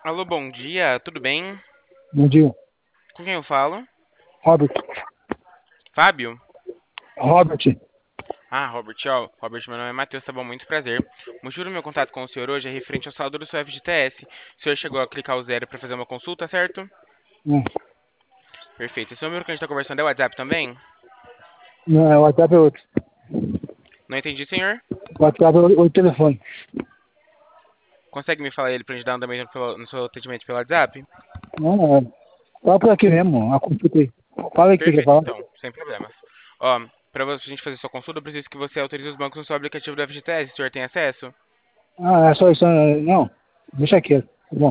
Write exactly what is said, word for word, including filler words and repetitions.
Alô, bom dia, tudo bem? Bom dia. Com quem eu falo? Robert. Fábio? Robert. Ah, Robert, ó, Robert, meu nome é Matheus, tá bom? Muito prazer. O motivo do meu contato com o senhor hoje é referente ao saldo do seu F G T S. O senhor chegou a clicar o zero para fazer uma consulta, certo? Não, Perfeito. Esse número que a gente tá conversando é o WhatsApp também? não, é o WhatsApp é outro. Não entendi, senhor. O WhatsApp é o, o telefone. Consegue me falar ele pra gente dar um andamento pelo- no seu atendimento pelo WhatsApp? Não, não. É. Fala por aqui mesmo, a consulta aí. Fala aí o que você quer Perfeito, falar. então, sem problemas. Ó, pra vo- a gente fazer sua consulta, eu preciso que você autorize os bancos no seu aplicativo do F G T S. O senhor tem acesso? Ah, é só isso. é, Não, deixa quieto.